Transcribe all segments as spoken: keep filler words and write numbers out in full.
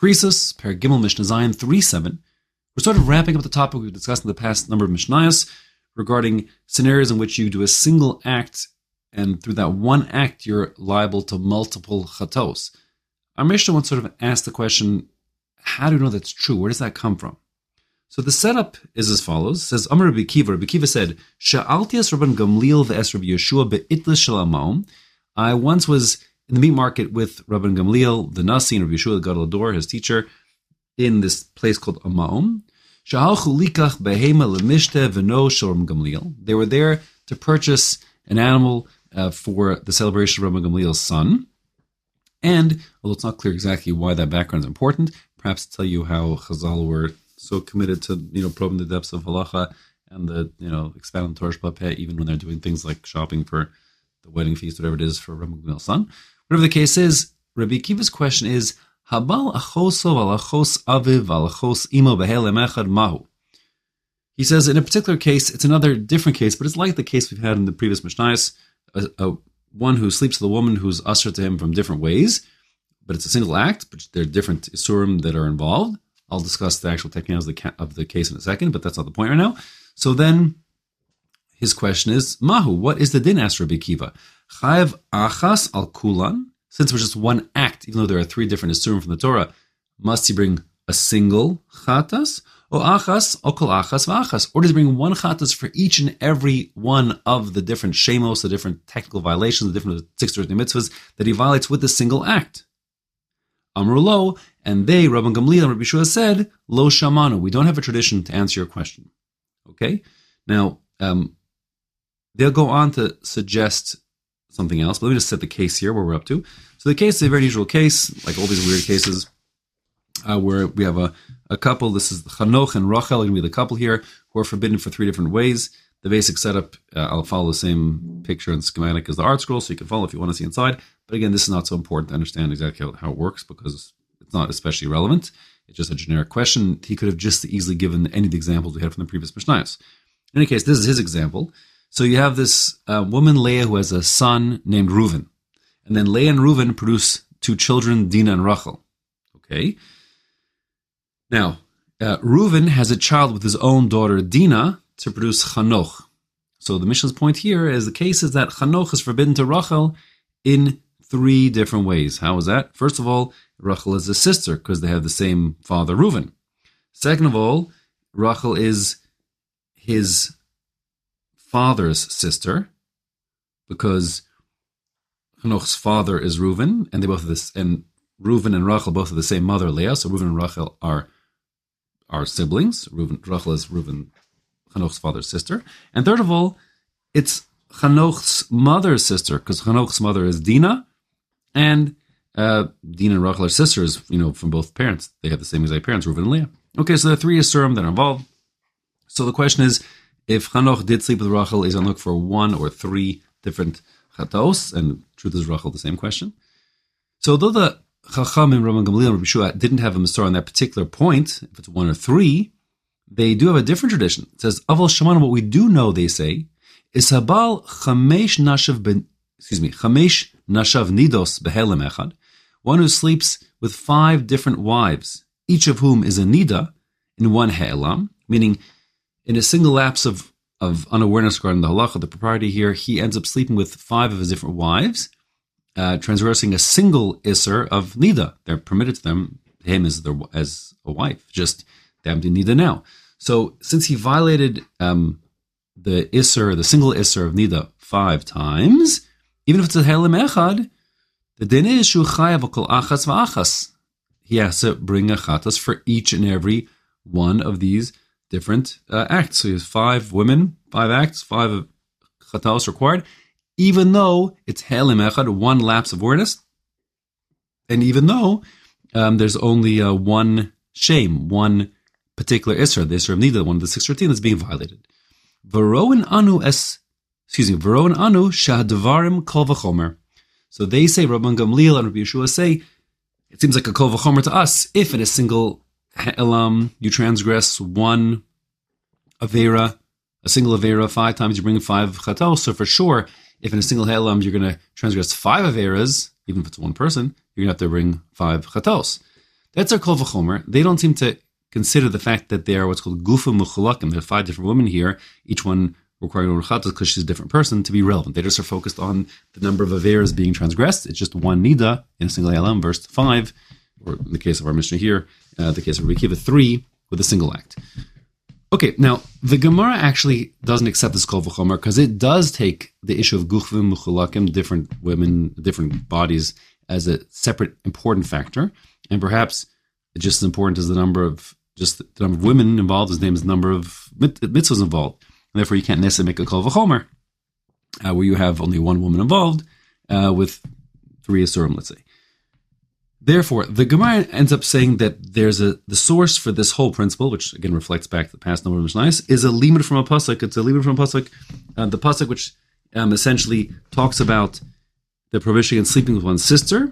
Krisus, Per Gimel Mishnah Zayin three seven. We're sort of wrapping up the topic we've discussed in the past number of Mishnayos regarding scenarios in which you do a single act, and through that one act, you're liable to multiple chatos. Our Mishnah once sort of asked the question, how do you know that's true? Where does that come from? So the setup is as follows. It says, Amar Rabbi Kiva, Rabbi Kiva said, Sha'alti es Rabban Gamliel ve'es Rabbi Yeshua be'itlas shel Amaum. I once was in the meat market with Rabban Gamliel, the Nasi, and Rabbi Yeshua, the Gadol Ador, his teacher, in this place called Amaum. Sha'alchu likach behema lemishte v'no shel Rabban Gamliel. They were there to purchase an animal uh, for the celebration of Rabban Gamliel's son. And, although it's not clear exactly why that background is important, perhaps to tell you how Chazal were so committed to, you know, probing the depths of halacha and the, you know, expounding Torah Sh'Peh, even when they're doing things like shopping for the wedding feast, whatever it is for Rabban Gamliel's son. Whatever the case is, Rabbi Akiva's question is, Habal achoso v'alachos aviv v'alachos imo behelem echad mahu. He says, in a particular case, it's another different case, but it's like the case we've had in the previous Mishnayos, a, a one who sleeps with a woman who's usher to him from different ways, but it's a single act, but there are different isurim that are involved. I'll discuss the actual technicalities of the, ca- of the case in a second, but that's not the point right now. So then, his question is, Mahu, what is the din, asked Rabbi Kiva? Chayav achas al kulan, since it was just one act, even though there are three different isurim from the Torah, must he bring a single chatas? O achas, o kol achas v'achas, or does he bring one chatas for each and every one of the different shemos, the different technical violations, the different six thirty mitzvahs that he violates with a single act? Amru lo, and they, Rabban Gamliel and Rabbi Yeshua, said, Lo shamanu, we don't have a tradition to answer your question. Okay? Now, um, they'll go on to suggest something else, but let me just set the case here, where we're up to. So the case is a very unusual case, like all these weird cases, uh, where we have a, a couple, this is Chanoch and Rachel, going to be the couple here, who are forbidden for three different ways. The basic setup, uh, I'll follow the same picture and schematic as the art scroll, so you can follow if you want to see inside. But again, this is not so important to understand exactly how, how it works, because it's not especially relevant. It's just a generic question. He could have just easily given any of the examples we had from the previous Mishnayos. In any case, this is his example. So you have this uh, woman, Leah, who has a son named Reuven. And then Leah and Reuven produce two children, Dinah and Rachel. Okay? Now, uh, Reuven has a child with his own daughter, Dinah, to produce Chanoch. So the Mishnah's point here is the case is that Chanoch is forbidden to Rachel in three different ways. How is that? First of all, Rachel is a sister because they have the same father, Reuven. Second of all, Rachel is his father's sister because Chanoch's father is Reuven, and they both have this, and Reuven and Rachel both have the same mother, Leah. So Reuven and Rachel are are siblings. Reuven, Rachel is Reuven, Chanoch's father's sister. And third of all, it's Chanoch's mother's sister, because Chanoch's mother is Dinah, and uh, Dinah and Rachel are sisters, you know, from both parents. They have the same exact parents, Reuven and Leah. Okay, so there are three Isurim that are involved. So the question is, if Chanoch did sleep with Rachel, is on look for one or three different chatos? And truth is, Rachel, the same question. So though the Chachamim, Rabban Gamliel, and Rabbi Yeshua didn't have a Masorah on that particular point, if it's one or three, they do have a different tradition. It says, Aval Shemana, what we do know, they say, is Habal Chamesh Nashav ben, excuse me, Chamesh Nashav Nidos Behelem Echad, one who sleeps with five different wives, each of whom is a Nida in one He'elam, meaning in a single lapse of, of unawareness regarding the halacha, the propriety here, he ends up sleeping with five of his different wives, uh, transgressing a single Isser of Nida. They're permitted to them, him as, their, as a wife, just they have to Nida now. So since he violated um, the Isser, the single Isser of Nida five times, even if it's a He'elam Echad, the din is Shu Chayav Kol Achas V'Achas. He has to bring a chatas for each and every one of these different uh, acts. So he has five women, five acts, five chatas required, even though it's He'elam Echad, one lapse of awareness, and even though um, there's only uh, one shame, one particular Isra, the Isra of Nida, one of the six thirteen that's being violated. V'roin anu es, excuse me, V'roin anu shahadvarim kol v'chomer. So they say, Rabban Gamliel and Rabbi Yeshua say, it seems like a kol v'chomer to us, if in a single He'elam you transgress one Avera, a single Avera, five times you bring five chatos, so for sure, if in a single He'elam you're going to transgress five Averas, even if it's one person, you're going to have to bring five chatos. That's our kol v'chomer. They don't seem to consider the fact that they are what's called gufa muchalakim. There are five different women here, each one requiring a ruchatas because she's a different person, to be relevant. They just are focused on the number of averas being transgressed. It's just one nida in a single alam, verse five, or in the case of our Mishnah here, uh, the case of Rabbi Akiva, three with a single act. Okay, now the Gemara actually doesn't accept this kol v'chomer because it does take the issue of guchvim muchalakim, different women, different bodies, as a separate important factor, and perhaps just as important as the number of just the number of women involved is the name is the number of mit- mitzvahs involved. And therefore, you can't necessarily make a kol v'chomer uh, where you have only one woman involved uh, with three asurim, let's say. Therefore, the Gemara ends up saying that there's a the source for this whole principle, which again reflects back to the past number of Mishnayos, is a limud from a pasuk. It's a limud from a pasuk, uh, the pasuk which um, essentially talks about the prohibition against sleeping with one's sister.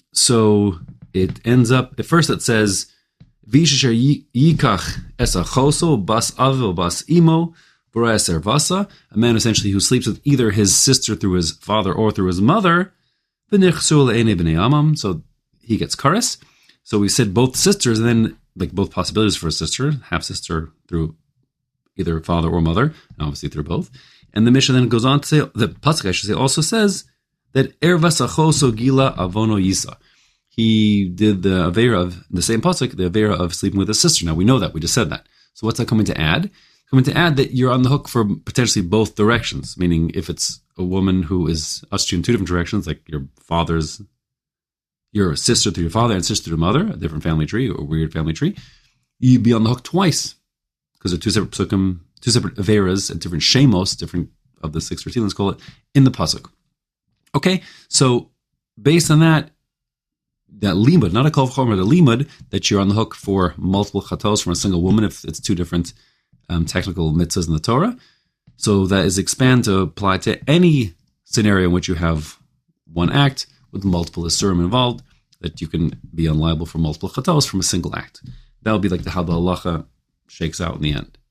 So it ends up at first it says Vishisher yikach esachoso bas avil bas imo b'ra eser vasa, a man essentially who sleeps with either his sister through his father or through his mother, v'nichsu le'enei b'nei amam, so he gets kares. So we said both sisters, and then like both possibilities for a sister, half sister through either father or mother, and obviously through both. And the Mishnah then goes on to say, the pasuk I should say also says that er vasachoso gila avono yisa. He did the avera of the same pasuk, the avera of sleeping with his sister. Now we know that, we just said that. So what's that coming to add? Coming to add that you're on the hook for potentially both directions, meaning if it's a woman who is us in two different directions, like your father's, your sister through your father and sister through mother, a different family tree or weird family tree, you'd be on the hook twice because they're two separate psukim, two separate averas and different shemos, different of the six routines, let's call it, in the pasuk. Okay, so based on that, that limud, not a kol v'chomer, the limud, that you're on the hook for multiple chatos from a single woman if it's two different um, technical mitzvahs in the Torah. So that is expand to apply to any scenario in which you have one act with multiple isurim involved, that you can be unliable for multiple chatos from a single act. That would be like the how the halacha shakes out in the end.